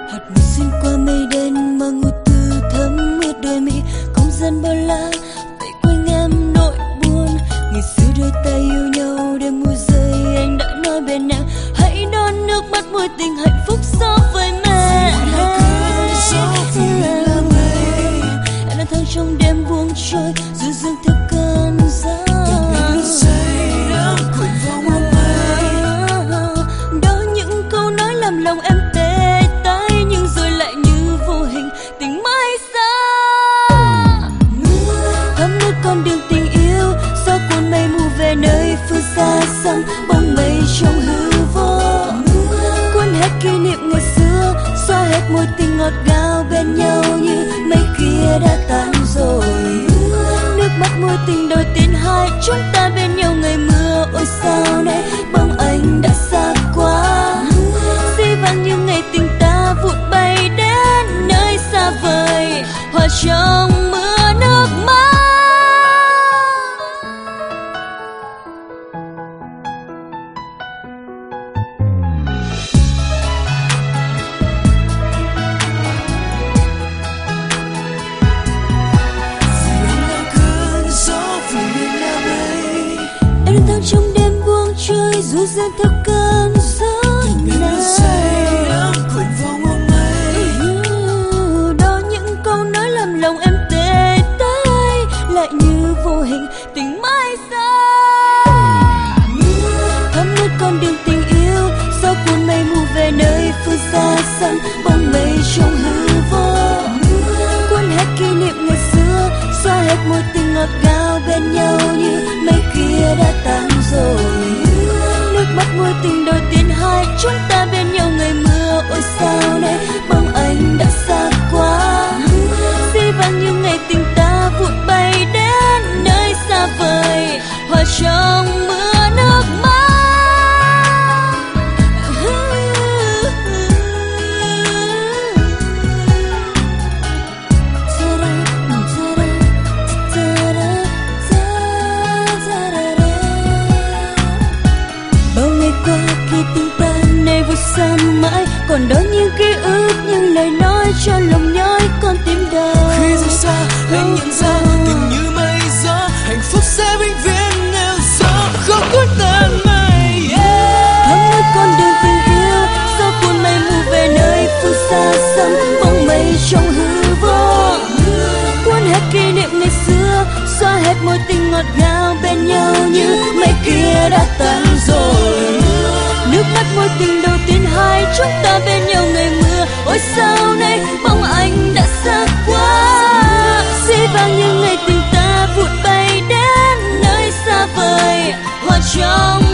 hạt mưa xuyên qua mây đen mà ngủ từ thấm mưa đôi mi, không gian bao la vây quanh em nỗi buồn. Ngày xưa đôi ta yêu nhau đêm mưa rơi, anh đã nói bên em hãy đón nước mắt mối tình hạnh phúc so với mẹ. Em đang thăng trong đêm buông trôi du dương theo cơn gió. Đó những câu nói làm lòng em tê tái, nhưng rồi lại như vô hình tình mãi xa. Thấm nước con đường tình yêu, gió cuốn mây mù về nơi phương xa xăm, bóng mây trong hư vô. Cuốn hết kỷ niệm ngày xưa, xóa hết mối tình ngọt ngào bên nhau như mây kia đã tan rồi. Nước mắt mối tình đầu tiên hai chúng ta bên nhau ngày mưa. Ôi sao nay bóng anh đã xa quá, dĩ vãng như ngày tình ta vụt bay đến nơi xa vời, hòa trong mưa nước mắt. Em đang trong đêm buông trôi du dương theo cơn gió này. Đó những câu nói làm lòng em tê tái, lại như vô hình tình mãi xa. Thấm nước con đường tình yêu, gió cuốn mây mù về nơi phương xa xăm, bóng mây trong hư vô. Cuốn hết kỷ niệm ngày xưa, xóa hết mối tình ngọt ngào bên nhau như mây kia đã tan rồi. Nước mắt mối tình đầu tiên hai chúng ta bên nhau ngày mưa. Ôi sao nay bóng anh đã xa quá, dĩ vãng như ngày tình ta vụt bay đến nơi xa vời, hòa trong mưa nước mắt. Khi tình ta này vượt xa mãi, còn đó những ký ức, những lời nói cho lòng nhói con tim đau. Khi rời xa anh nhận ra tình như mây gió, hạnh phúc sẽ vĩnh viễn nêu gió không cuốn ta mây. Thấm nước con đường tình yêu, gió cuốn mây mù về nơi phương xa xăm, bóng mây trong hư vô. Cuốn hết kỷ niệm ngày xưa, xóa hết mối tình ngọt ngào bên nhau như mây kia đã tan rồi. Nước mắt mối tình đầu tiên hai chúng ta bên nhau ngày mưa. Ôi sao nay bóng anh đã xa quá, dĩ vãng như ngày tình ta vụt bay đến nơi xa vời, hòa trong